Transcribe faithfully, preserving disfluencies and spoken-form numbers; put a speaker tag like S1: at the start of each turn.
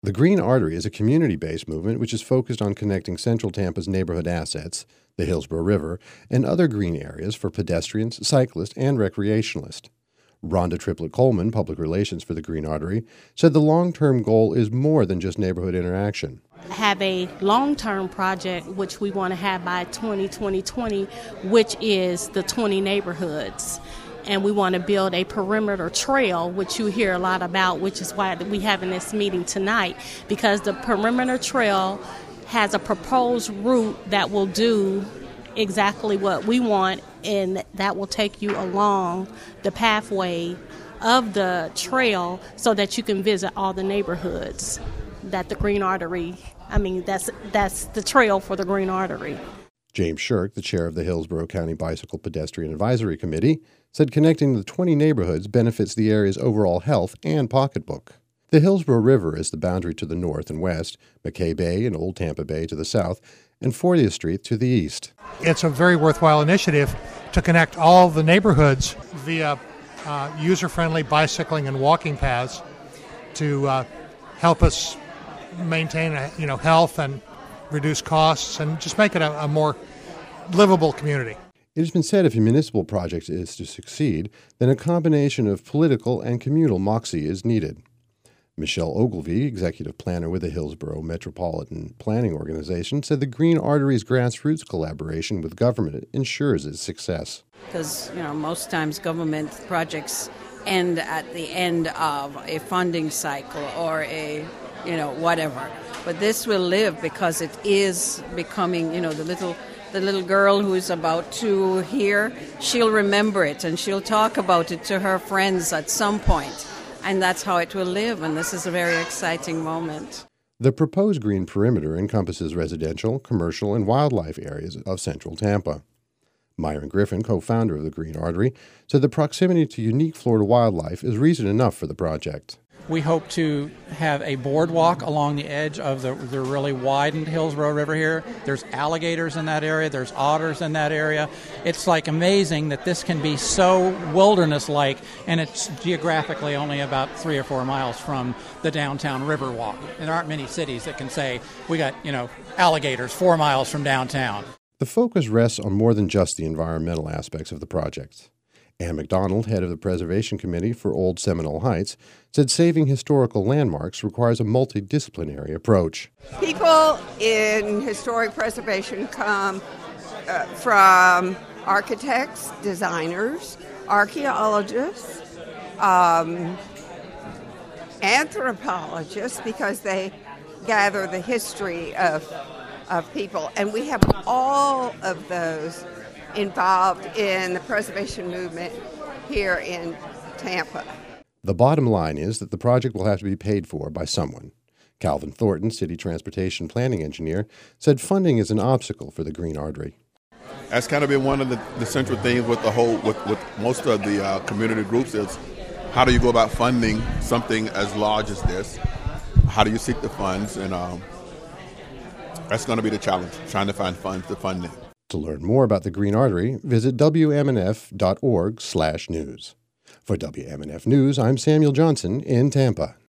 S1: The Green Artery is a community-based movement which is focused on connecting Central Tampa's neighborhood assets, the Hillsborough River, and other green areas for pedestrians, cyclists, and recreationalists. Rhonda Triplett Coleman, Public Relations for the Green Artery, said the long-term goal is more than just neighborhood interaction.
S2: Have a long-term project which we want to have by twenty twenty, which is the twenty neighborhoods. And we want to build a perimeter trail, which you hear a lot about, which is why we're having this meeting tonight, because the perimeter trail has a proposed route that will do exactly what we want, and that will take you along the pathway of the trail so that you can visit all the neighborhoods that the Green Artery, I mean, that's that's the trail for the Green Artery.
S1: James Shirk, the chair of the Hillsborough County Bicycle Pedestrian Advisory Committee, said connecting the twenty neighborhoods benefits the area's overall health and pocketbook. The Hillsborough River is the boundary to the north and west, McKay Bay and Old Tampa Bay to the south, and fortieth Street to the east.
S3: It's a very worthwhile initiative to connect all the neighborhoods via uh, user-friendly bicycling and walking paths to uh, help us maintain uh, you know, health and reduce costs and just make it a, a more livable community.
S1: It has been said if a municipal project is to succeed, then a combination of political and communal moxie is needed. Michelle Ogilvie, executive planner with the Hillsborough Metropolitan Planning Organization, said the Green Artery's grassroots collaboration with government ensures its success.
S4: Because, you know, most times government projects end at the end of a funding cycle or a, you know, whatever. But this will live because it is becoming, you know, the little the little girl who is about two here, she'll remember it and she'll talk about it to her friends at some point. And that's how it will live, and this is a very exciting moment.
S1: The proposed green perimeter encompasses residential, commercial, and wildlife areas of central Tampa. Myron Griffin, co-founder of the Green Artery, said the proximity to unique Florida wildlife is reason enough for the project.
S5: We hope to have a boardwalk along the edge of the, the really widened Hillsborough River here. There's alligators in that area. There's otters in that area. It's like amazing that this can be so wilderness-like, and it's geographically only about three or four miles from the downtown Riverwalk. And there aren't many cities that can say, we got, you know, alligators four miles from downtown.
S1: The focus rests on more than just the environmental aspects of the project. Ann McDonald, head of the Preservation Committee for Old Seminole Heights, said saving historical landmarks requires a multidisciplinary approach.
S6: People in historic preservation come uh, from architects, designers, archaeologists, um, anthropologists, because they gather the history of, of people. And we have all of those involved in the preservation movement here in Tampa.
S1: The bottom line is that the project will have to be paid for by someone. Calvin Thornton, city transportation planning engineer, said funding is an obstacle for the Green Artery.
S7: That's kind of been one of the, the central things with the whole, with, with most of the uh, community groups is how do you go about funding something as large as this? How do you seek the funds? And um, that's going to be the challenge, trying to find funds to fund it.
S1: To learn more about the Green Artery, visit W M N F dot org slash news. For W M N F News, I'm Samuel Johnson in Tampa.